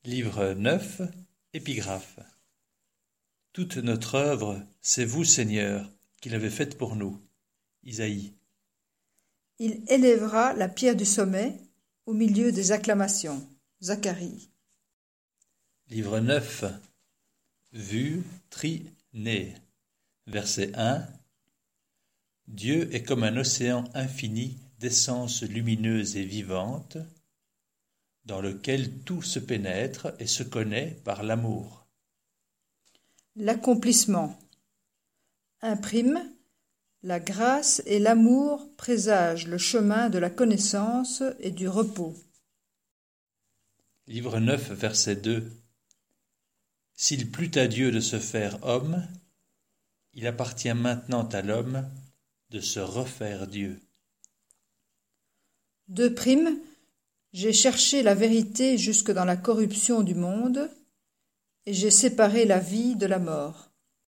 Livre 9, Épigraphe. Toute notre œuvre, c'est vous, Seigneur, qui l'avez faite pour nous. Isaïe. Il élèvera la pierre du sommet au milieu des acclamations. Zacharie. Livre 9, Vue, tri, né. Verset 1. Dieu est comme un océan infini d'essence lumineuse et vivante, dans lequel tout se pénètre et se connaît par l'amour. L'accomplissement. Imprime. La grâce et l'amour présagent le chemin de la connaissance et du repos. Livre 9, verset 2. S'il plut à Dieu de se faire homme, il appartient maintenant à l'homme de se refaire Dieu. 2 prime. J'ai cherché la vérité jusque dans la corruption du monde, et j'ai séparé la vie de la mort.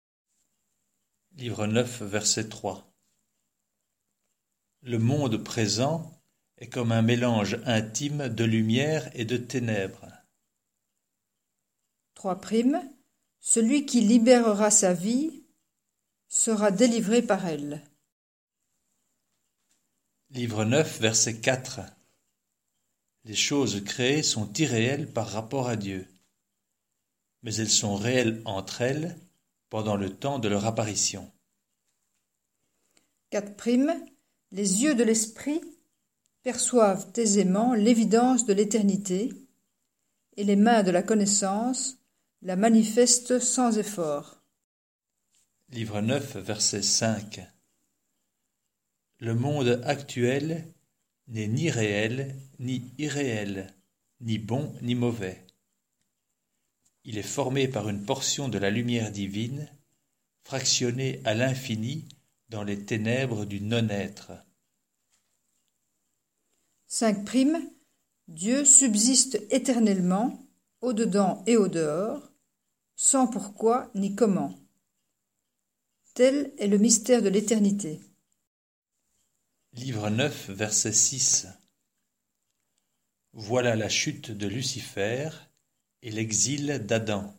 Livre 9, verset 3. Le monde présent est comme un mélange intime de lumière et de ténèbres. 3 prime. Celui qui libérera sa vie sera délivré par elle. Livre 9, verset 4. Les choses créées sont irréelles par rapport à Dieu, mais elles sont réelles entre elles pendant le temps de leur apparition. 4 prime. Les yeux de l'esprit perçoivent aisément l'évidence de l'éternité, et les mains de la connaissance la manifestent sans effort. Livre 9, verset 5. Le monde actuel n'est ni réel, ni irréel, ni bon, ni mauvais. Il est formé par une portion de la lumière divine, fractionnée à l'infini dans les ténèbres du non-être. 5 prime. Dieu subsiste éternellement, au-dedans et au-dehors, sans pourquoi ni comment. Tel est le mystère de l'éternité. Livre 9, verset 6. Voilà la chute de Lucifer et l'exil d'Adam.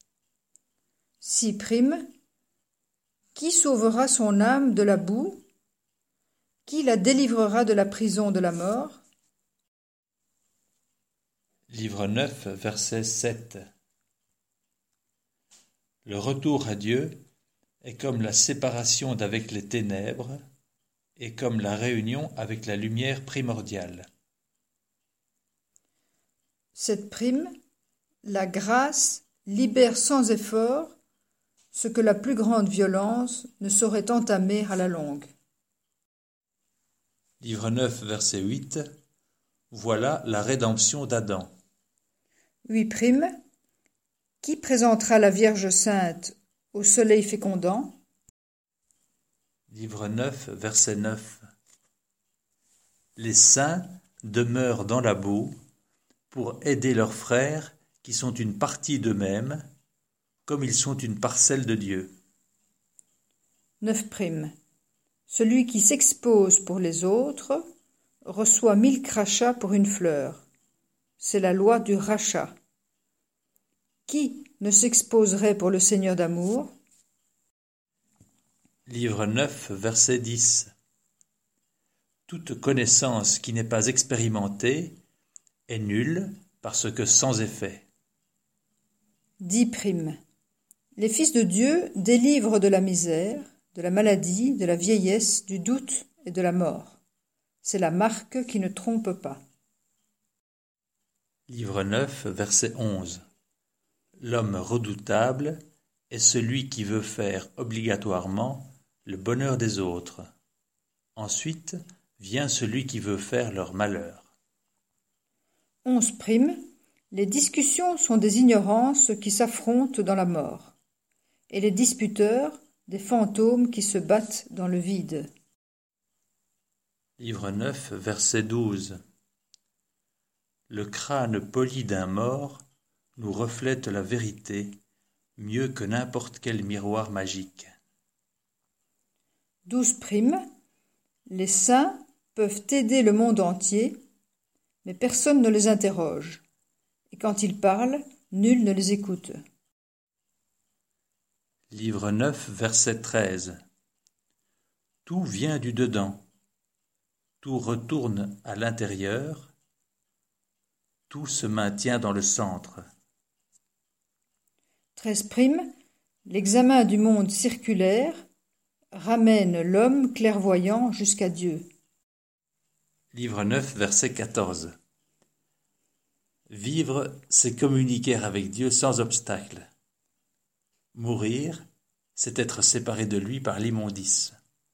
6 prime. Qui sauvera son âme de la boue? Qui la délivrera de la prison de la mort? Livre 9, verset 7. Le retour à Dieu est comme la séparation d'avec les ténèbres et comme la réunion avec la lumière primordiale. 7 prime. La grâce libère sans effort ce que la plus grande violence ne saurait entamer à la longue. Livre 9, verset 8. Voilà la rédemption d'Adam. 8 prime. Qui présentera la Vierge sainte au soleil fécondant? Livre 9, verset 9. Les saints demeurent dans la boue pour aider leurs frères qui sont une partie d'eux-mêmes, comme ils sont une parcelle de Dieu. 9 prime. Celui qui s'expose pour les autres reçoit 1000 crachats pour une fleur. C'est la loi du rachat. Qui ne s'exposerait pour le Seigneur d'amour? Livre 9, verset 10. Toute connaissance qui n'est pas expérimentée est nulle parce que sans effet. 10 prime. Les fils de Dieu délivrent de la misère, de la maladie, de la vieillesse, du doute et de la mort. C'est la marque qui ne trompe pas. Livre 9, verset 11. L'homme redoutable est celui qui veut faire obligatoirement le bonheur des autres. Ensuite vient celui qui veut faire leur malheur. 11 prime. Les discussions sont des ignorances qui s'affrontent dans la mort, et les disputeurs des fantômes qui se battent dans le vide. Livre 9, verset 12. Le crâne poli d'un mort nous reflète la vérité mieux que n'importe quel miroir magique. 12 prime. Les saints peuvent aider le monde entier, mais personne ne les interroge. Et quand ils parlent, nul ne les écoute. Livre 9, verset 13. Tout vient du dedans, tout retourne à l'intérieur, tout se maintient dans le centre. 13. L'examen du monde circulaire ramène l'homme clairvoyant jusqu'à Dieu. Livre 9, verset 14. Vivre, c'est communiquer avec Dieu sans obstacle. Mourir, c'est être séparé de lui par l'immondice.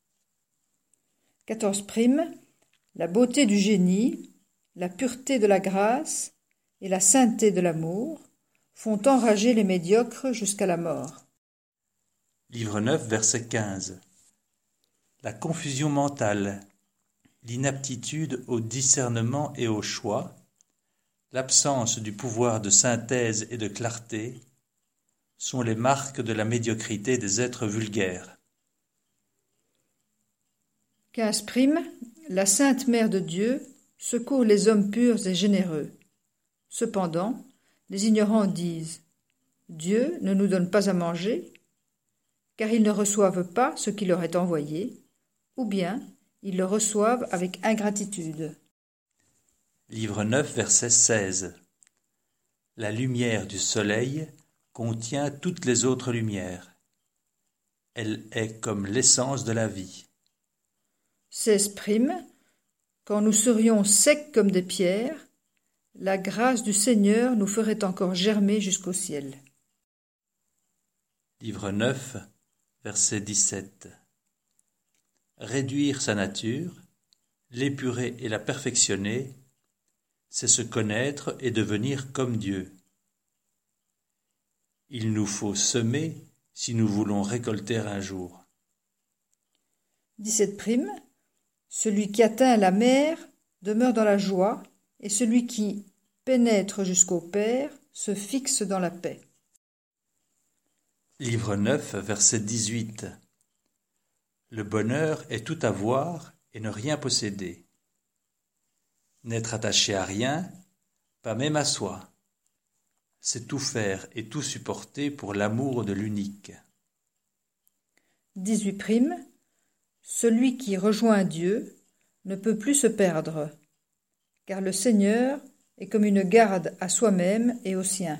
14. La beauté du génie, la pureté de la grâce et la sainteté de l'amour font enrager les médiocres jusqu'à la mort. Livre 9, verset 15. La confusion mentale, l'inaptitude au discernement et au choix, l'absence du pouvoir de synthèse et de clarté sont les marques de la médiocrité des êtres vulgaires. 15. La Sainte Mère de Dieu secourt les hommes purs et généreux. Cependant, les ignorants disent « Dieu ne nous donne pas à manger », car ils ne reçoivent pas ce qu'il leur est envoyé, ou bien ils le reçoivent avec ingratitude. Livre 9, verset 16. La lumière du soleil contient toutes les autres lumières. Elle est comme l'essence de la vie. 16. Quand nous serions secs comme des pierres, la grâce du Seigneur nous ferait encore germer jusqu'au ciel. Livre 9, verset 17. Réduire sa nature, l'épurer et la perfectionner, c'est se connaître et devenir comme Dieu. Il nous faut semer si nous voulons récolter un jour. 17. Celui qui atteint la mer demeure dans la joie, et celui qui pénètre jusqu'au Père se fixe dans la paix. Livre 9, verset 18. Le bonheur est tout avoir et ne rien posséder. N'être attaché à rien, pas même à soi. C'est tout faire et tout supporter pour l'amour de l'unique. 18. Celui qui rejoint Dieu ne peut plus se perdre, car le Seigneur est comme une garde à soi-même et aux siens.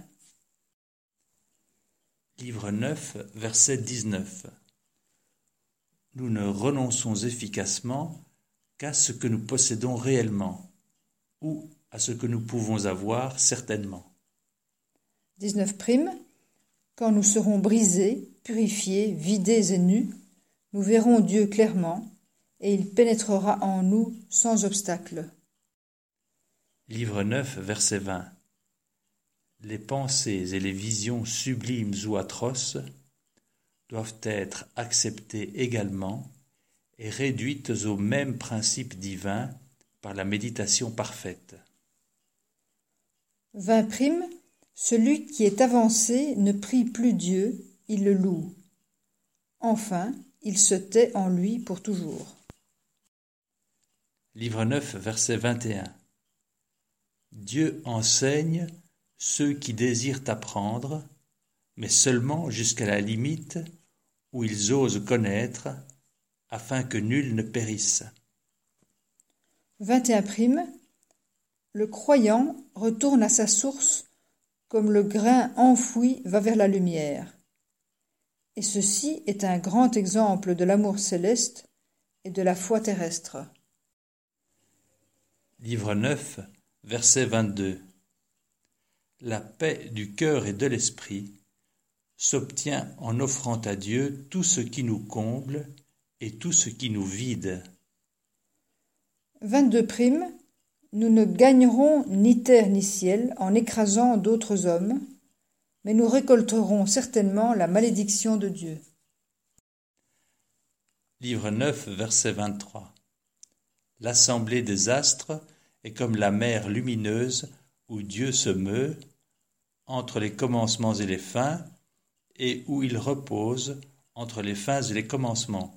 Livre 9, verset 19. Nous ne renonçons efficacement qu'à ce que nous possédons réellement, ou à ce que nous pouvons avoir certainement. 19. Quand nous serons brisés, purifiés, vidés et nus, nous verrons Dieu clairement, et il pénétrera en nous sans obstacle. Livre 9, verset 20. Les pensées et les visions sublimes ou atroces doivent être acceptées également et réduites au même principe divin par la méditation parfaite. 20. Celui qui est avancé ne prie plus Dieu, il le loue. Enfin, il se tait en lui pour toujours. Livre 9, verset 21. Dieu enseigne ceux qui désirent apprendre, mais seulement jusqu'à la limite où ils osent connaître, afin que nul ne périsse. 21. Le croyant retourne à sa source comme le grain enfoui va vers la lumière. Et ceci est un grand exemple de l'amour céleste et de la foi terrestre. Livre 9, verset 22. La paix du cœur et de l'esprit s'obtient en offrant à Dieu tout ce qui nous comble et tout ce qui nous vide. 22. Nous ne gagnerons ni terre ni ciel en écrasant d'autres hommes, mais nous récolterons certainement la malédiction de Dieu. Livre 9, verset 23. L'assemblée des astres est comme la mer lumineuse où Dieu se meut, entre les commencements et les fins, et où il repose entre les fins et les commencements.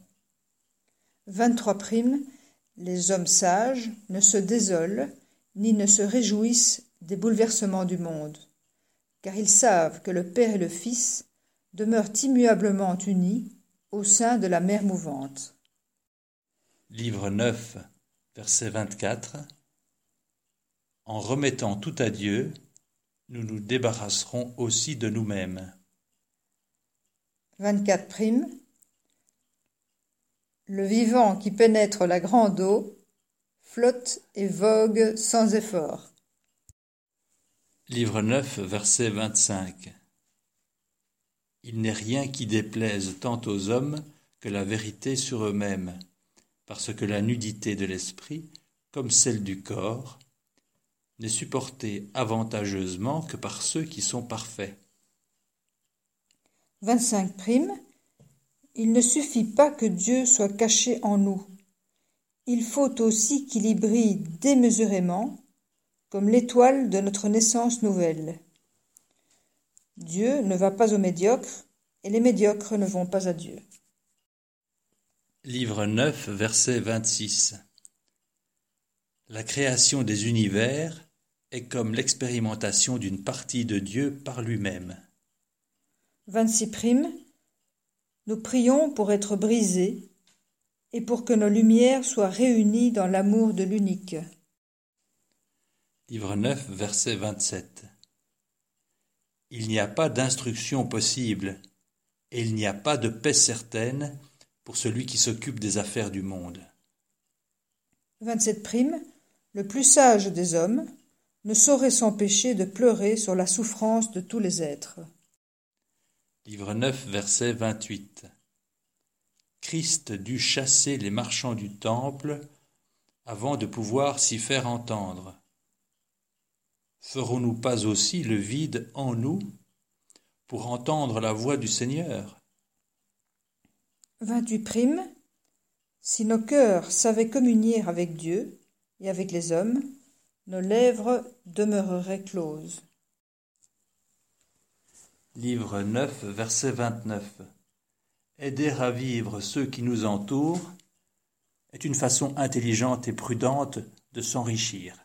23. Les hommes sages ne se désolent, ni ne se réjouissent des bouleversements du monde, car ils savent que le Père et le Fils demeurent immuablement unis au sein de la mer mouvante. Livre 9, verset 24. En remettant tout à Dieu, nous nous débarrasserons aussi de nous-mêmes. 24 prime. Le vivant qui pénètre la grande eau flotte et vogue sans effort. Livre 9, verset 25. Il n'est rien qui déplaise tant aux hommes que la vérité sur eux-mêmes, parce que la nudité de l'esprit, comme celle du corps, n'est supportée avantageusement que par ceux qui sont parfaits. 25 prime. Il ne suffit pas que Dieu soit caché en nous. Il faut aussi qu'il y brille démesurément, comme l'étoile de notre naissance nouvelle. Dieu ne va pas aux médiocres, et les médiocres ne vont pas à Dieu. Livre 9, verset 26. La création des univers est comme l'expérimentation d'une partie de Dieu par lui-même. 26 prime. Nous prions pour être brisés et pour que nos lumières soient réunies dans l'amour de l'unique. Livre 9, verset 27. Il n'y a pas d'instruction possible, et il n'y a pas de paix certaine pour celui qui s'occupe des affaires du monde. 27 prime. Le plus sage des hommes ne saurait s'empêcher de pleurer sur la souffrance de tous les êtres. Livre 9, verset 28. Christ dut chasser les marchands du temple avant de pouvoir s'y faire entendre. Ferons-nous pas aussi le vide en nous pour entendre la voix du Seigneur? 28 prime. Si nos cœurs savaient communier avec Dieu et avec les hommes, nos lèvres demeureraient closes. Livre 9, verset 29. Aider à vivre ceux qui nous entourent est une façon intelligente et prudente de s'enrichir.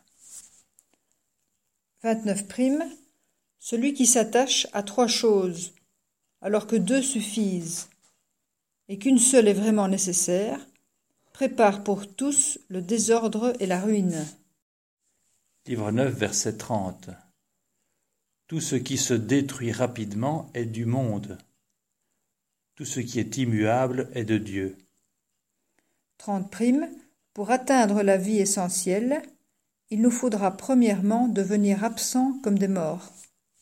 29 prime. Celui qui s'attache à 3 choses, alors que 2 suffisent, et qu'une seule est vraiment nécessaire, prépare pour tous le désordre et la ruine. Livre 9, verset 30. Tout ce qui se détruit rapidement est du monde. Tout ce qui est immuable est de Dieu. 30 prime. Pour atteindre la vie essentielle, il nous faudra premièrement devenir absents comme des morts.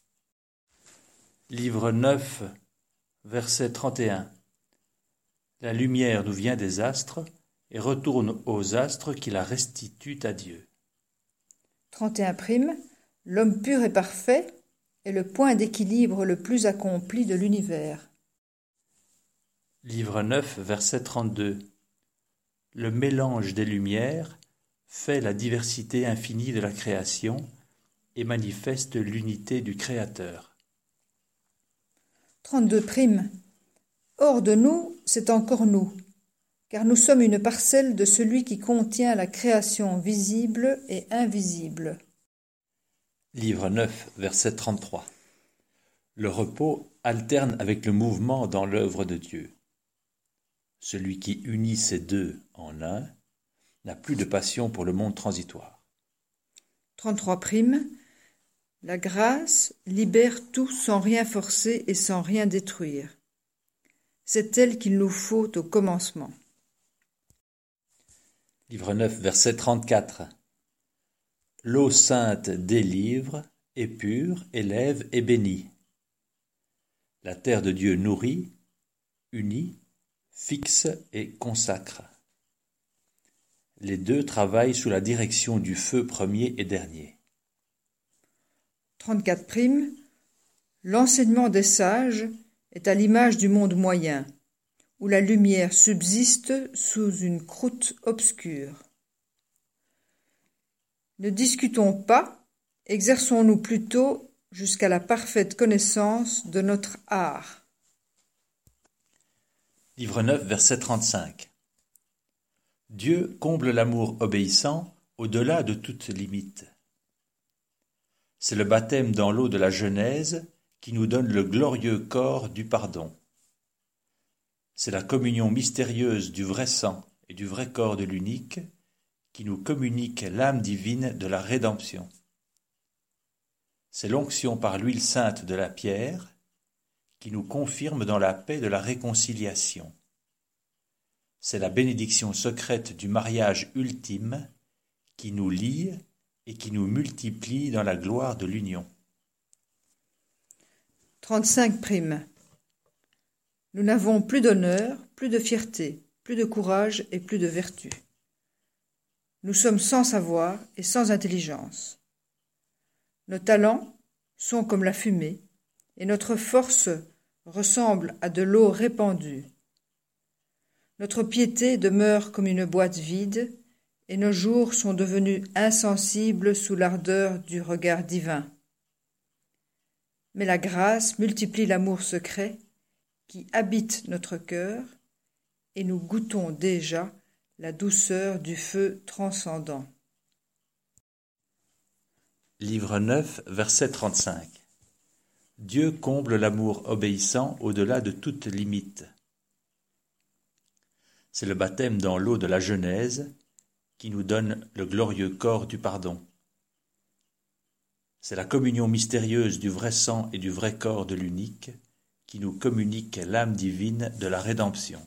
Livre 9, verset 31. La lumière nous vient des astres et retourne aux astres qui la restituent à Dieu. 31 prime. L'homme pur et parfait est le point d'équilibre le plus accompli de l'univers. Livre 9, verset 32. Le mélange des lumières fait la diversité infinie de la création et manifeste l'unité du Créateur. 32 prime. Hors de nous, c'est encore nous, car nous sommes une parcelle de celui qui contient la création visible et invisible. Livre 9, verset 33. Le repos alterne avec le mouvement dans l'œuvre de Dieu. Celui qui unit ces deux en un n'a plus de passion pour le monde transitoire. 33 prime. La grâce libère tout sans rien forcer et sans rien détruire. C'est elle qu'il nous faut au commencement. Livre 9, verset 34. L'eau sainte délivre, est pure, élève et bénit. La terre de Dieu nourrit, unit, fixe et consacre. Les deux travaillent sous la direction du feu premier et dernier. 34 prime. L'enseignement des sages est à l'image du monde moyen, où la lumière subsiste sous une croûte obscure. Ne discutons pas, exerçons-nous plutôt jusqu'à la parfaite connaissance de notre art. Livre 9, verset 35. Dieu comble l'amour obéissant au-delà de toute limite. C'est le baptême dans l'eau de la Genèse qui nous donne le glorieux corps du pardon. C'est la communion mystérieuse du vrai sang et du vrai corps de l'unique qui nous communique l'âme divine de la rédemption. C'est l'onction par l'huile sainte de la pierre qui nous confirme dans la paix de la réconciliation. C'est la bénédiction secrète du mariage ultime qui nous lie et qui nous multiplie dans la gloire de l'union. 35 primes. Nous n'avons plus d'honneur, plus de fierté, plus de courage et plus de vertu. Nous sommes sans savoir et sans intelligence. Nos talents sont comme la fumée, et notre force ressemble à de l'eau répandue. Notre piété demeure comme une boîte vide, et nos jours sont devenus insensibles sous l'ardeur du regard divin. Mais la grâce multiplie l'amour secret qui habite notre cœur, et nous goûtons déjà la douceur du feu transcendant. Livre 9, verset 35. Dieu comble l'amour obéissant au-delà de toute limite. C'est le baptême dans l'eau de la Genèse qui nous donne le glorieux corps du pardon. C'est la communion mystérieuse du vrai sang et du vrai corps de l'unique qui nous communique l'âme divine de la rédemption.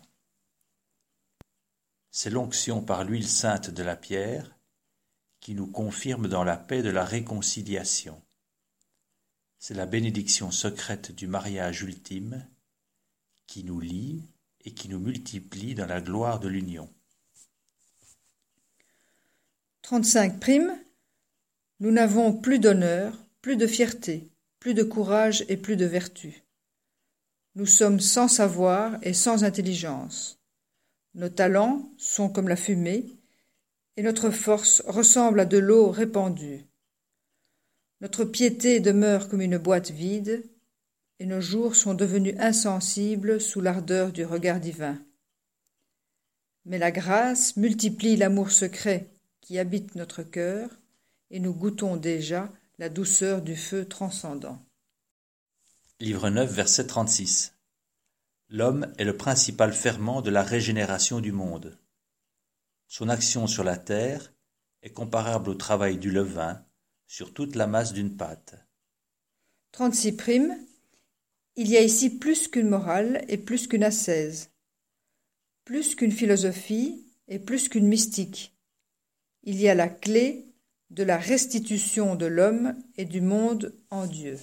C'est l'onction par l'huile sainte de la pierre qui nous confirme dans la paix de la réconciliation. C'est la bénédiction secrète du mariage ultime qui nous lie et qui nous multiplie dans la gloire de l'union. 35 primes. Nous n'avons plus d'honneur, plus de fierté, plus de courage et plus de vertu. Nous sommes sans savoir et sans intelligence. Nos talents sont comme la fumée, et notre force ressemble à de l'eau répandue. Notre piété demeure comme une boîte vide, et nos jours sont devenus insensibles sous l'ardeur du regard divin. Mais la grâce multiplie l'amour secret qui habite notre cœur, et nous goûtons déjà la douceur du feu transcendant. Livre 9, verset 36. L'homme est le principal ferment de la régénération du monde. Son action sur la terre est comparable au travail du levain sur toute la masse d'une pâte. 36 primes. Il y a ici plus qu'une morale et plus qu'une ascèse, plus qu'une philosophie et plus qu'une mystique. Il y a la clé de la restitution de l'homme et du monde en Dieu.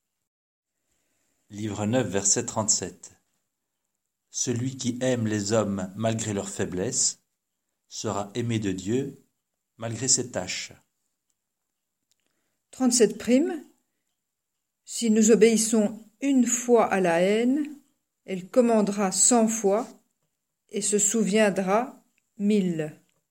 Livre 9, verset 37. Celui qui aime les hommes malgré leurs faiblesses sera aimé de Dieu malgré ses tâches. 37 primes. Si nous obéissons une fois à la haine, elle commandera 100 fois et se souviendra 1000.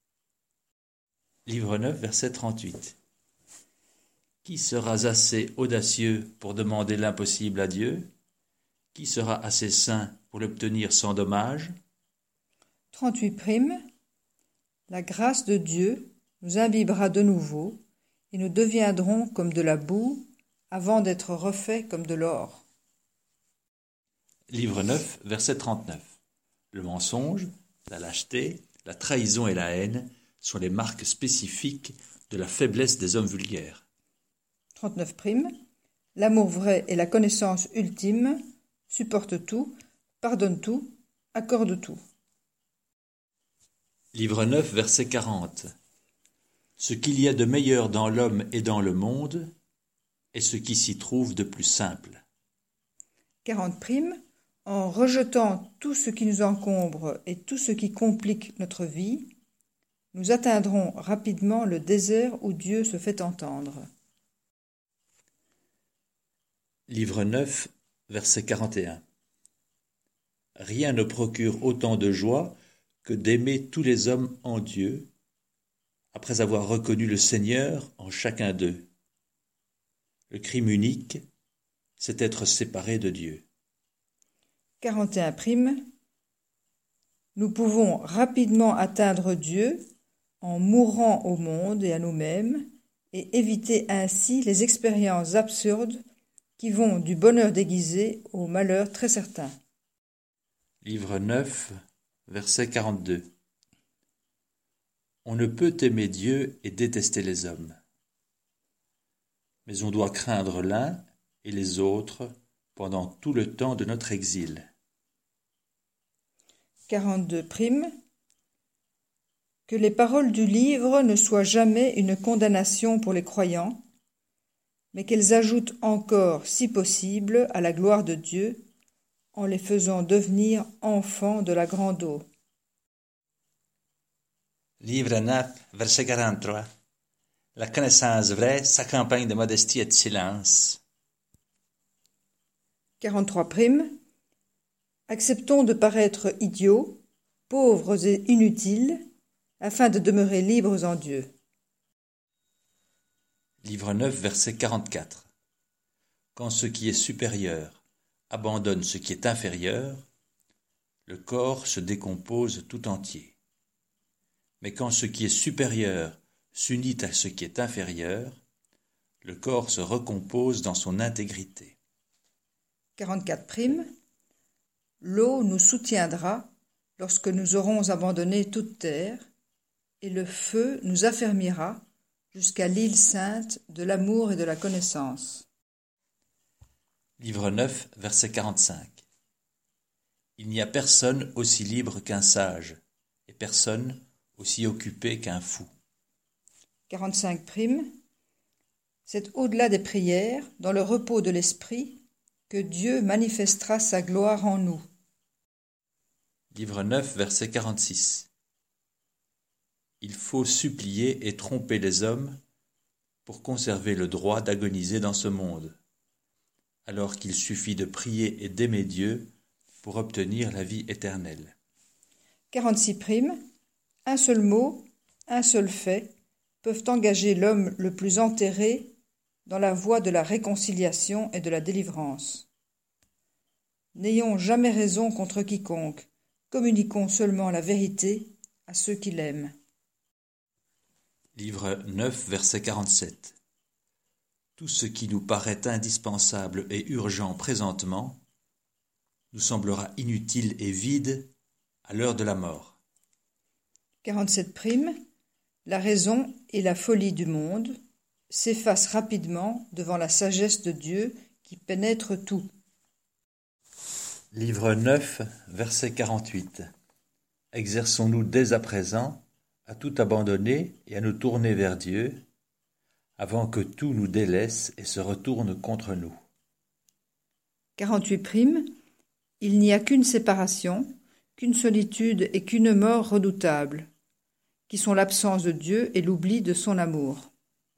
Livre 9, verset 38. Qui sera assez audacieux pour demander l'impossible à Dieu? Qui sera assez saint pour l'obtenir sans dommage? 38 primes. La grâce de Dieu nous imbibera de nouveau et nous deviendrons comme de la boue avant d'être refaits comme de l'or. Livre 9, verset 39. Le mensonge, la lâcheté, la trahison et la haine sont les marques spécifiques de la faiblesse des hommes vulgaires. 39 primes. L'amour vrai et la connaissance ultime supportent tout, pardonnent tout, accordent tout. Livre 9, verset 40. Ce qu'il y a de meilleur dans l'homme et dans le monde est ce qui s'y trouve de plus simple. 40 primes. En rejetant tout ce qui nous encombre et tout ce qui complique notre vie, nous atteindrons rapidement le désert où Dieu se fait entendre. Livre 9, verset 41. Rien ne procure autant de joie que d'aimer tous les hommes en Dieu, après avoir reconnu le Seigneur en chacun d'eux. Le crime unique, c'est être séparé de Dieu. 41 primes. Nous pouvons rapidement atteindre Dieu en mourant au monde et à nous-mêmes et éviter ainsi les expériences absurdes qui vont du bonheur déguisé au malheur très certain. Livre 9, verset 42. On ne peut aimer Dieu et détester les hommes. Mais on doit craindre l'un et les autres pendant tout le temps de notre exil. 42 prime. Que les paroles du livre ne soient jamais une condamnation pour les croyants, mais qu'elles ajoutent encore, si possible, à la gloire de Dieu, en les faisant devenir enfants de la grande eau. Livre 9, verset 43. La connaissance vraie s'accompagne de modestie et de silence. 43 prime. Acceptons de paraître idiots, pauvres et inutiles, afin de demeurer libres en Dieu. Livre 9, verset 44. Quand ce qui est supérieur abandonne ce qui est inférieur, le corps se décompose tout entier. Mais quand ce qui est supérieur s'unit à ce qui est inférieur, le corps se recompose dans son intégrité. 44 prime. L'eau nous soutiendra lorsque nous aurons abandonné toute terre, et le feu nous affermira jusqu'à l'île sainte de l'amour et de la connaissance. Livre 9, verset 45. Il n'y a personne aussi libre qu'un sage, et personne aussi occupé qu'un fou. 45 prime. C'est au-delà des prières, dans le repos de l'esprit, que Dieu manifestera sa gloire en nous. Livre 9, verset 46. Il faut supplier et tromper les hommes pour conserver le droit d'agoniser dans ce monde, alors qu'il suffit de prier et d'aimer Dieu pour obtenir la vie éternelle. 46 prime. Un seul mot, un seul fait peuvent engager l'homme le plus enterré dans la voie de la réconciliation et de la délivrance. N'ayons jamais raison contre quiconque, communiquons seulement la vérité à ceux qui l'aiment. Livre 9, verset 47. Tout ce qui nous paraît indispensable et urgent présentement nous semblera inutile et vide à l'heure de la mort. 47 prime. La raison et la folie du monde s'effacent rapidement devant la sagesse de Dieu qui pénètre tout. Livre 9, verset 48. Exerçons-nous dès à présent à tout abandonner et à nous tourner vers Dieu, avant que tout nous délaisse et se retourne contre nous. 48 prime. Il n'y a qu'une séparation, qu'une solitude et qu'une mort redoutable, qui sont l'absence de Dieu et l'oubli de son amour.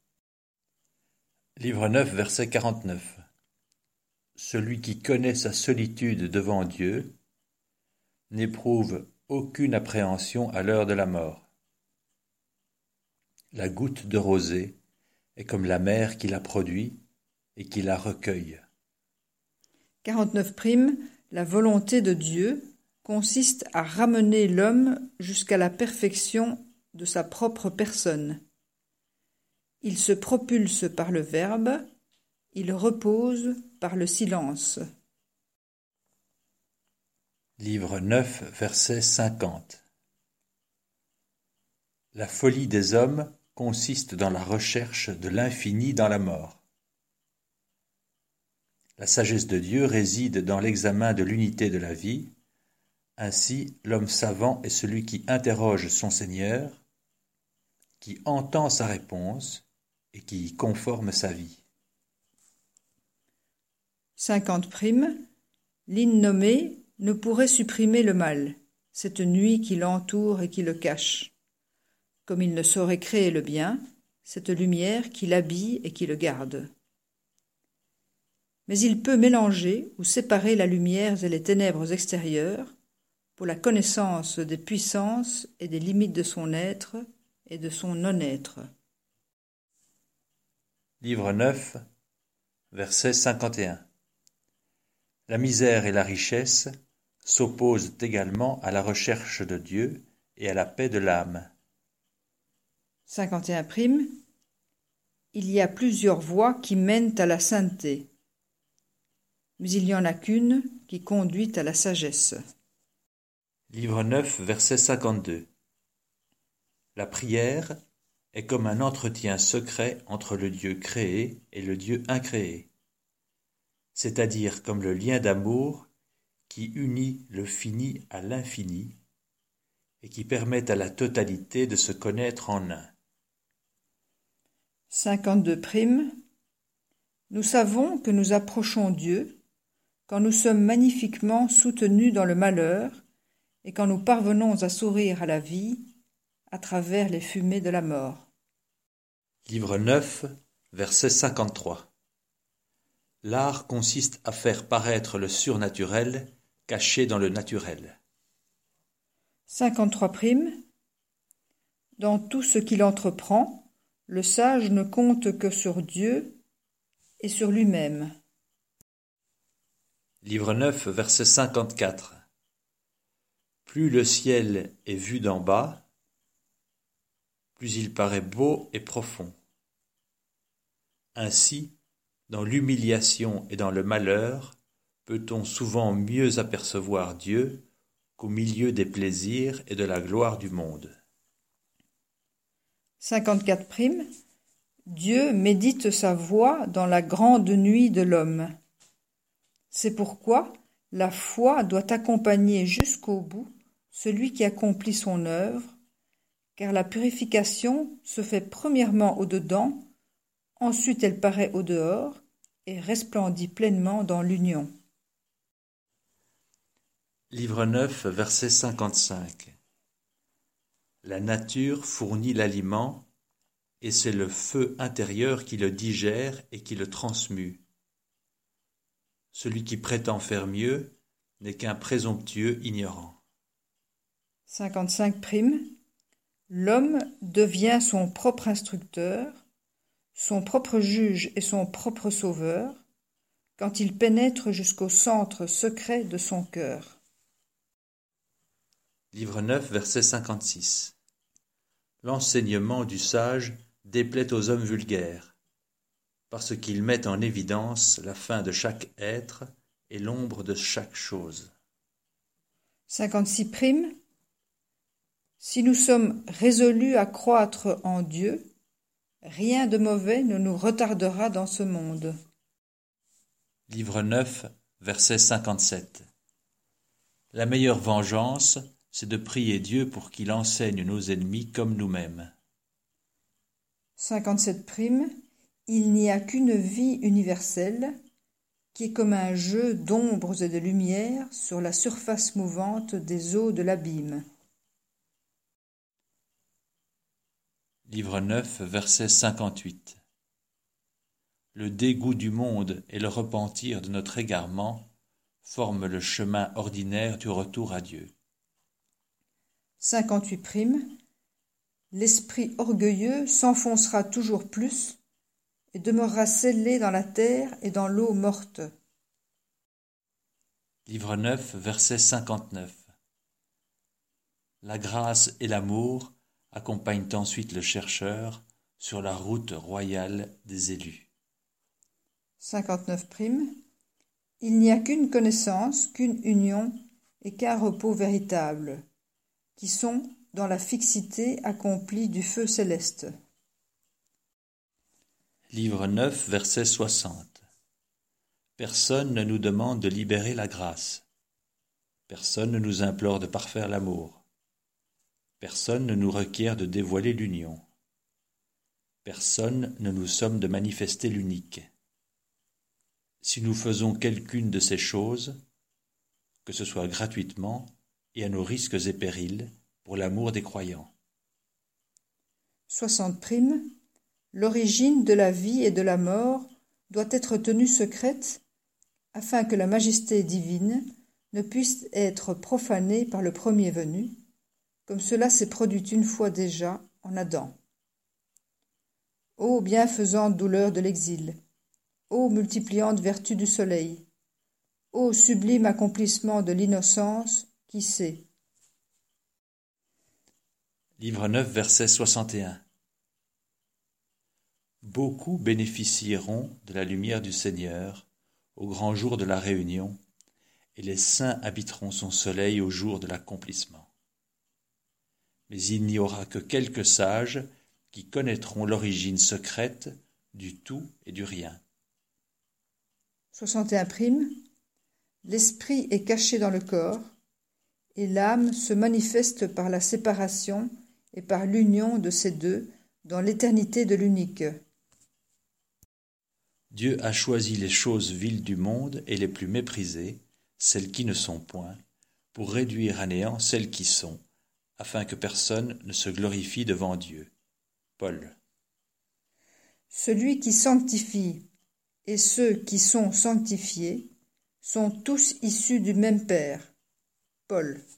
Livre 9, verset 49. Celui qui connaît sa solitude devant Dieu n'éprouve aucune appréhension à l'heure de la mort. La goutte de rosée est comme la mer qui la produit et qui la recueille. 49 prime. La volonté de Dieu consiste à ramener l'homme jusqu'à la perfection de sa propre personne. Il se propulse par le verbe, il repose par le silence. Livre 9, verset 50. La folie des hommes consiste dans la recherche de l'infini dans la mort. La sagesse de Dieu réside dans l'examen de l'unité de la vie. Ainsi, l'homme savant est celui qui interroge son Seigneur, qui entend sa réponse et qui y conforme sa vie. 50 prime. L'innommé ne pourrait supprimer le mal, cette nuit qui l'entoure et qui le cache, comme il ne saurait créer le bien, cette lumière qui l'habille et qui le garde. Mais il peut mélanger ou séparer la lumière et les ténèbres extérieures pour la connaissance des puissances et des limites de son être et de son non-être. Livre 9, verset 51. La misère et la richesse s'opposent également à la recherche de Dieu et à la paix de l'âme. 51 prime. il y a plusieurs voies qui mènent à la sainteté, mais il n'y en a qu'une qui conduit à la sagesse. Livre 9, verset 52. La prière est comme un entretien secret entre le Dieu créé et le Dieu incréé, c'est-à-dire comme le lien d'amour qui unit le fini à l'infini et qui permet à la totalité de se connaître en un. 52 prime. Nous savons que nous approchons Dieu quand nous sommes magnifiquement soutenus dans le malheur et quand nous parvenons à sourire à la vie à travers les fumées de la mort. Livre 9, verset 53. L'art consiste à faire paraître le surnaturel caché dans le naturel. 53 prime. Dans tout ce qu'il entreprend, le sage ne compte que sur Dieu et sur lui-même. Livre 9, verset 54. Plus le ciel est vu d'en bas, plus il paraît beau et profond. Ainsi, dans l'humiliation et dans le malheur, peut-on souvent mieux apercevoir Dieu qu'au milieu des plaisirs et de la gloire du monde. 54 prime. Dieu médite sa voix dans la grande nuit de l'homme. C'est pourquoi la foi doit accompagner jusqu'au bout celui qui accomplit son œuvre, car la purification se fait premièrement au-dedans, ensuite elle paraît au-dehors et resplendit pleinement dans l'union. Livre 9, verset 55. La nature fournit l'aliment, et c'est le feu intérieur qui le digère et qui le transmue. Celui qui prétend faire mieux n'est qu'un présomptueux ignorant. 55 prime. L'homme devient son propre instructeur, son propre juge et son propre sauveur, quand il pénètre jusqu'au centre secret de son cœur. Livre 9, verset 56. L'enseignement du sage déplaît aux hommes vulgaires, parce qu'il met en évidence la fin de chaque être et l'ombre de chaque chose. 56 prime. Si nous sommes résolus à croître en Dieu, rien de mauvais ne nous retardera dans ce monde. Livre 9, verset 57. La meilleure vengeance, c'est de prier Dieu pour qu'il enseigne nos ennemis comme nous-mêmes. 57 prime. Il n'y a qu'une vie universelle, qui est comme un jeu d'ombres et de lumière sur la surface mouvante des eaux de l'abîme. Livre 9, verset 58. Le dégoût du monde et le repentir de notre égarement forment le chemin ordinaire du retour à Dieu. 58 prime. L'esprit orgueilleux s'enfoncera toujours plus et demeurera scellé dans la terre et dans l'eau morte. Livre 9, verset 59. La grâce et l'amour accompagnent ensuite le chercheur sur la route royale des élus. 59 prime. Il n'y a qu'une connaissance, qu'une union et qu'un repos véritable, qui sont dans la fixité accomplie du feu céleste. Livre 9, verset 60. Personne ne nous demande de libérer la grâce. Personne ne nous implore de parfaire l'amour. Personne ne nous requiert de dévoiler l'union. Personne ne nous somme de manifester l'unique. Si nous faisons quelqu'une de ces choses, que ce soit gratuitement et à nos risques et périls, pour l'amour des croyants. 60 prime. L'origine de la vie et de la mort doit être tenue secrète, afin que la majesté divine ne puisse être profanée par le premier venu, comme cela s'est produit une fois déjà en Adam. Ô bienfaisante douleur de l'exil, ô multipliante vertu du soleil, ô sublime accomplissement de l'innocence, qui sait. Livre 9, verset 61. Beaucoup bénéficieront de la lumière du Seigneur au grand jour de la réunion, et les saints habiteront son soleil au jour de l'accomplissement. Mais il n'y aura que quelques sages qui connaîtront l'origine secrète du tout et du rien. 61 prime. L'esprit est caché dans le corps, et l'âme se manifeste par la séparation et par l'union de ces deux dans l'éternité de l'unique. Dieu a choisi les choses viles du monde et les plus méprisées, celles qui ne sont point, pour réduire à néant celles qui sont, afin que personne ne se glorifie devant Dieu. Paul. Celui qui sanctifie et ceux qui sont sanctifiés sont tous issus du même Père. Paul.